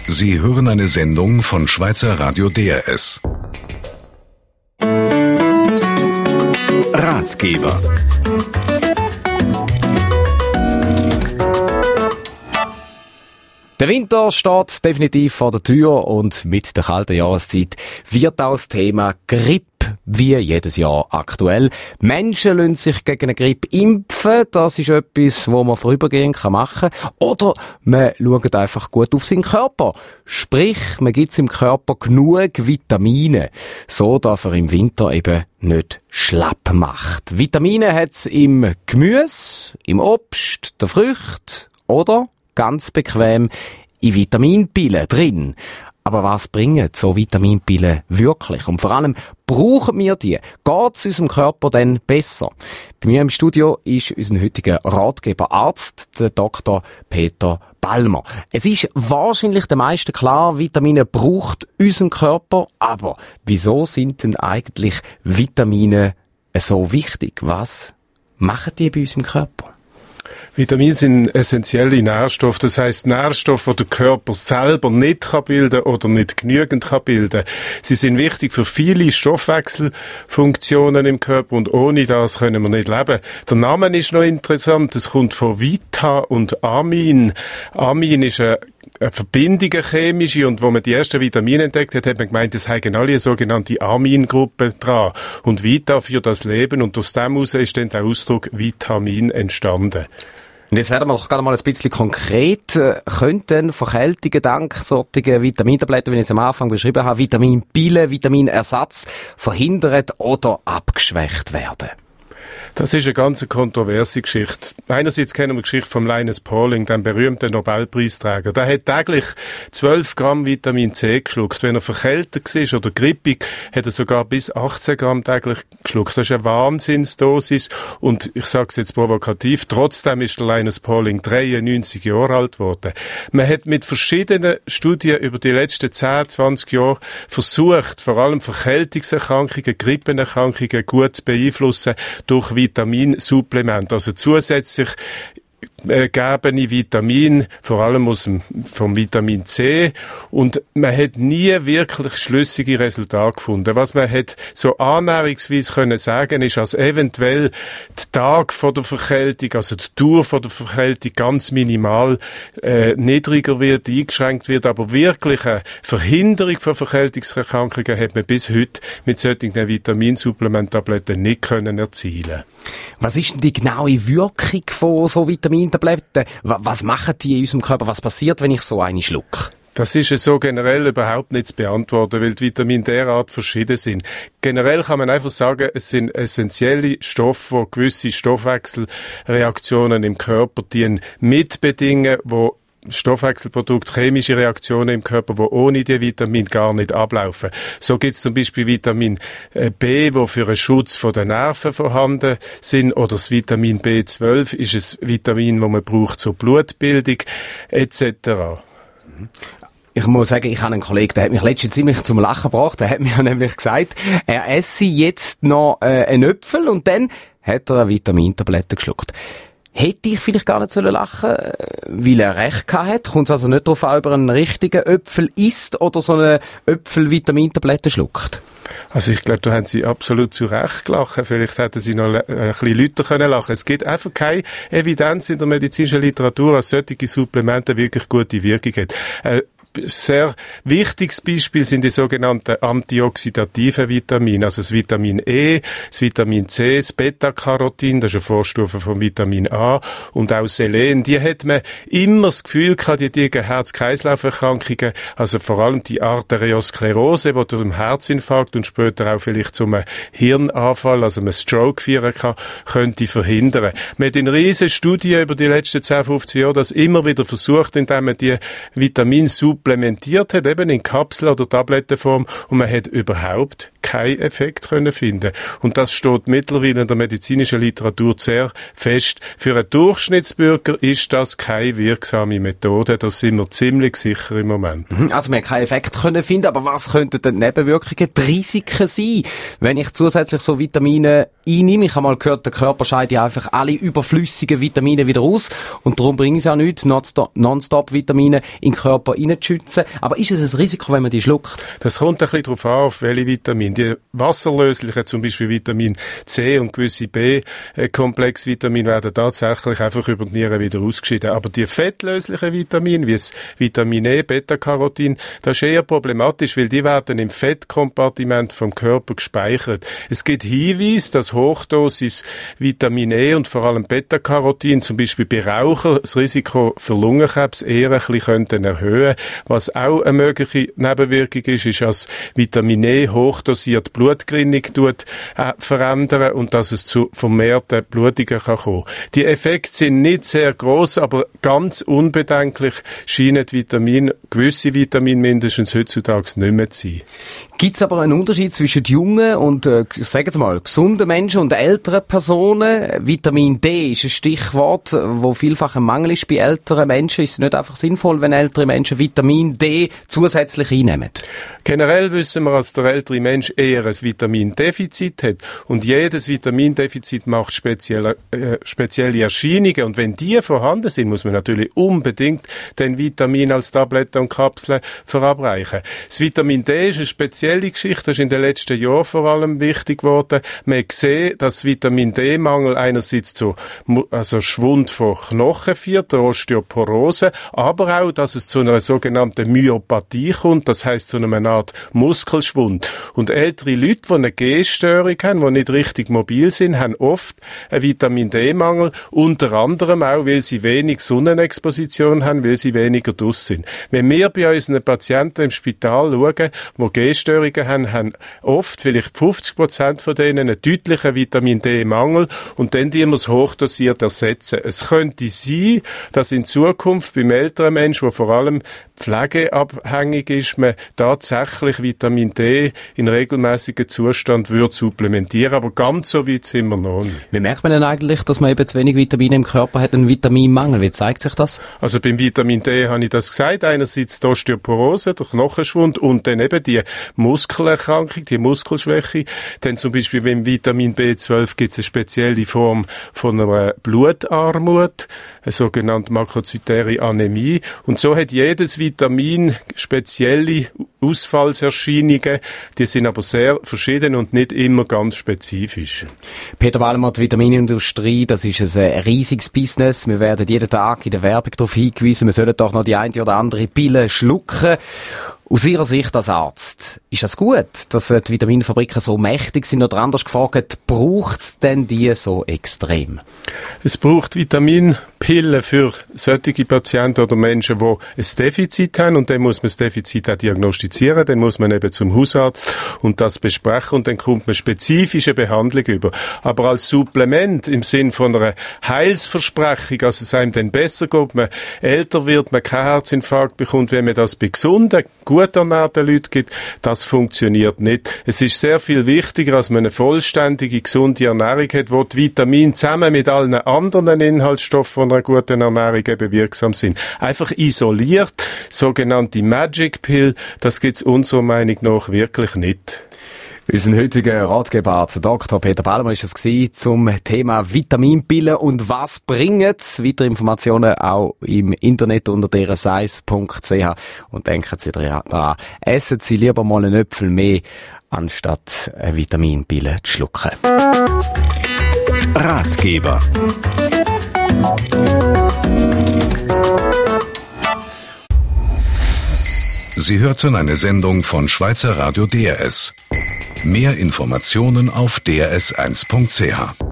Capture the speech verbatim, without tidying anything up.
Sie hören eine Sendung von Schweizer Radio D R S. Ratgeber. Der Winter steht definitiv vor der Tür und mit der kalten Jahreszeit wird auch das Thema Grippe wie jedes Jahr aktuell. Menschen lassen sich gegen eine Grippe impfen. Das ist etwas, wo man vorübergehend machen kann. Oder man schaut einfach gut auf seinen Körper. Sprich, man gibt im Körper genug Vitamine, so dass er im Winter eben nicht schlapp macht. Vitamine hat es im Gemüse, im Obst, der Früchte oder ganz bequem in Vitaminpillen drin. Aber was bringen so Vitaminpillen wirklich? Und vor allem, brauchen wir die? Geht es unserem Körper denn besser? Bei mir im Studio ist unser heutiger Ratgeber Arzt, der Doktor Peter Ballmer. Es ist wahrscheinlich den meisten klar, Vitamine braucht unseren Körper. Aber wieso sind denn eigentlich Vitamine so wichtig? Was machen die bei uns im Körper? Vitamine sind essentielle Nährstoffe, das heisst Nährstoffe, die der Körper selber nicht kann bilden oder nicht genügend kann bilden. Sie sind wichtig für viele Stoffwechselfunktionen im Körper und ohne das können wir nicht leben. Der Name ist noch interessant, es kommt von Vita und Amin. Amin ist eine eine Verbindung, eine chemische, und wo man die ersten Vitamine entdeckt hat, hat man gemeint, es haben alle eine sogenannte Amin-Gruppe dran. Und Vita für das Leben, und aus dem heraus ist dann der Ausdruck Vitamin entstanden. Und jetzt werden wir doch gerade mal ein bisschen konkret. Könnten Verkältungen dank solcher Vitamintabletten, wie ich es am Anfang beschrieben habe, Vitaminpillen, Vitaminersatz verhindert oder abgeschwächt werden? Das ist eine ganz kontroverse Geschichte. Einerseits kennen wir die Geschichte von Linus Pauling, dem berühmten Nobelpreisträger. Der hat täglich zwölf Gramm Vitamin C geschluckt. Wenn er verkältet war oder grippig, hat er sogar bis achtzehn Gramm täglich geschluckt. Das ist eine Wahnsinnsdosis. Und ich sage es jetzt provokativ, trotzdem ist der Linus Pauling dreiundneunzig Jahre alt geworden. Man hat mit verschiedenen Studien über die letzten zehn, zwanzig Jahre versucht, vor allem Verkältungserkrankungen, Grippenerkrankungen gut zu beeinflussen durch Vitaminsupplement, also zusätzlich äh, gegebene Vitamin, vor allem aus dem, vom Vitamin C, und man hat nie wirklich schlüssige Resultate gefunden. Was man hat so annäherungsweise können sagen, ist, dass eventuell der Tag vor der Verkältung, also die Dauer vor der Verkältung ganz minimal äh, niedriger wird, eingeschränkt wird, aber wirklich eine Verhinderung von Verkältungserkrankungen hat man bis heute mit solchen Vitaminsupplementtabletten nicht können erzielen. Was ist denn die genaue Wirkung von so Vitamintabletten? Was machen die in unserem Körper? Was passiert, wenn ich so eine schlucke? Das ist so generell überhaupt nicht zu beantworten, weil die Vitamine derart verschieden sind. Generell kann man einfach sagen, es sind essentielle Stoffe, die gewisse Stoffwechselreaktionen im Körper dienen, mitbedingen, wo Stoffwechselprodukte, chemische Reaktionen im Körper, die ohne die Vitamin gar nicht ablaufen. So gibt es zum Beispiel Vitamin B, wo für einen Schutz von den Nerven vorhanden sind, oder das Vitamin B zwölf ist ein Vitamin, das man braucht zur Blutbildung et cetera. Ich muss sagen, ich habe einen Kollegen, der hat mich letztens ziemlich zum Lachen gebracht. Der hat mir nämlich gesagt, er esse jetzt noch äh, einen Äpfel und dann hat er eine Vitamintablette geschluckt. Hätte ich vielleicht gar nicht lachen sollen, weil er recht gehabt hat? Kommt es also nicht darauf an, ob er einen richtigen Äpfel isst oder so eine Äpfel-Vitamintablette schluckt? Also ich glaube, da haben Sie absolut zu Recht gelacht. Vielleicht hätten Sie noch ein bisschen lauter können lachen. Es gibt einfach keine Evidenz in der medizinischen Literatur, dass solche Supplemente wirklich gute Wirkung haben. Äh, sehr wichtiges Beispiel sind die sogenannten antioxidativen Vitamine, also das Vitamin E, das Vitamin C, das Beta-Carotin, das ist eine Vorstufe von Vitamin A, und auch Selen. Die hat man immer das Gefühl gehabt, die, die Herz-Kreislauf-Erkrankungen, also vor allem die Arteriosklerose, die durch einen Herzinfarkt und später auch vielleicht zum Hirnanfall, also einem Stroke führen kann, könnte verhindern. Man hat in riesen Studien über die letzten zehn, fünfzehn Jahre das immer wieder versucht, indem man die Vitaminsupplemente implementiert hat, eben in Kapsel- oder Tablettenform, und man hat überhaupt keinen Effekt können finden. Und das steht mittlerweile in der medizinischen Literatur sehr fest. Für einen Durchschnittsbürger ist das keine wirksame Methode. Da sind wir ziemlich sicher im Moment. Also wir haben keinen Effekt können finden, aber was könnten denn Nebenwirkungen, die Risiken sein, wenn ich zusätzlich so Vitamine einnehme? Ich habe mal gehört, der Körper scheidet ja einfach alle überflüssigen Vitamine wieder aus und darum bringen sie auch nichts, Nonstop-Vitamine in den Körper reinzuschützen. Aber ist es ein Risiko, wenn man die schluckt? Das kommt ein bisschen darauf an, auf welche Vitamine. Die wasserlöslichen, zum Beispiel Vitamin C und gewisse B-Komplexvitamine, werden tatsächlich einfach über die Nieren wieder ausgeschieden. Aber die fettlöslichen Vitamine, wie das Vitamin E, Beta-Carotin, das ist eher problematisch, weil die werden im Fettkompartiment vom Körper gespeichert. Es gibt Hinweise, dass Hochdosis Vitamin E und vor allem Beta-Carotin, zum Beispiel bei Rauchern, das Risiko für Lungenkrebs eher ein bisschen könnten erhöhen. Was auch eine mögliche Nebenwirkung ist, ist, dass Vitamin E hochdosiert Blutgerinnung tut, äh, verändern und dass es zu vermehrten Blutungen kann kommen. Die Effekte sind nicht sehr gross, aber ganz unbedenklich scheinen Vitamine, gewisse Vitamine mindestens heutzutage nicht mehr zu sein. Gibt es aber einen Unterschied zwischen jungen und, äh, sagen Sie mal, gesunden Menschen und älteren Personen? Vitamin D ist ein Stichwort, wo vielfach ein Mangel ist bei älteren Menschen. Ist es nicht einfach sinnvoll, wenn ältere Menschen Vitamin D zusätzlich einnehmen? Generell wissen wir, dass der ältere Mensch eher ein Vitamindefizit hat. Und jedes Vitamindefizit macht spezielle, äh, spezielle Erscheinungen. Und wenn die vorhanden sind, muss man natürlich unbedingt den Vitamin als Tabletten und Kapseln verabreichen. Das Vitamin D ist eine spezielle Geschichte. Das ist in den letzten Jahren vor allem wichtig geworden. Man sieht, dass Vitamin D-Mangel einerseits zu also Schwund von Knochen führt, der Osteoporose, aber auch, dass es zu einer sogenannten Myopathie kommt, das heisst zu einer Art Muskelschwund. Und ältere Leute, die eine Gehstörung haben, die nicht richtig mobil sind, haben oft einen Vitamin D-Mangel, unter anderem auch, weil sie wenig Sonnenexposition haben, weil sie weniger draussen sind. Wenn wir bei unseren Patienten im Spital schauen, die Gehstörungen haben, haben oft, vielleicht fünfzig Prozent von denen, einen deutlichen Vitamin D-Mangel und dann die wir es hochdosiert ersetzen. Es könnte sein, dass in Zukunft beim älteren Menschen, der vor allem pflegeabhängig ist, man tatsächlich Vitamin D in regelmäßigen Zustand würde supplementieren, aber ganz so weit sind wir noch nicht. Wie merkt man denn eigentlich, dass man eben zu wenig Vitamine im Körper hat, einen Vitaminmangel? Wie zeigt sich das? Also beim Vitamin D habe ich das gesagt, einerseits die Osteoporose, der Knochenschwund und dann eben die Muskelerkrankung, die Muskelschwäche. Dann zum Beispiel beim Vitamin B zwölf gibt es eine spezielle Form von einer Blutarmut, eine sogenannte makrozytäre Anämie. Und so hat jedes Vitamin spezielle Ausfallserscheinungen, die sind aber sehr verschieden und nicht immer ganz spezifisch. Peter Ballmer, die Vitaminindustrie, das ist ein riesiges Business. Wir werden jeden Tag in der Werbung darauf hingewiesen, wir sollen doch noch die eine oder andere Pille schlucken. Aus Ihrer Sicht als Arzt, ist das gut, dass die Vitaminfabriken so mächtig sind? Oder anders gefragt, braucht es denn die so extrem? Es braucht Vitaminpillen für solche Patienten oder Menschen, die ein Defizit haben. Und dann muss man das Defizit auch diagnostizieren. Dann muss man eben zum Hausarzt und das besprechen. Und dann kommt man spezifische Behandlung über. Aber als Supplement im Sinn von einer Heilsversprechung, dass es einem dann besser geht, man älter wird, man keinen Herzinfarkt bekommt, wenn man das bei gesunden, gut ernährten Leuten gibt, das funktioniert nicht. Es ist sehr viel wichtiger, dass man eine vollständige, gesunde Ernährung hat, wo die Vitamine zusammen mit allen anderen Inhaltsstoffen von einer guten Ernährung eben wirksam sind. Einfach isoliert, sogenannte Magic Pill, das gibt es unserer Meinung nach wirklich nicht. Unser heutiger Ratgeberarzt, Doktor Peter Ballmer, ist es gewesen zum Thema Vitaminpillen und was bringen's? Weitere Informationen auch im Internet unter d r s eins punkt c h und denken Sie daran, essen Sie lieber mal einen Äpfel mehr, anstatt eine Vitaminpille zu schlucken. Ratgeber. Sie hörten eine Sendung von Schweizer Radio D R S. Mehr Informationen auf d r s eins punkt c h.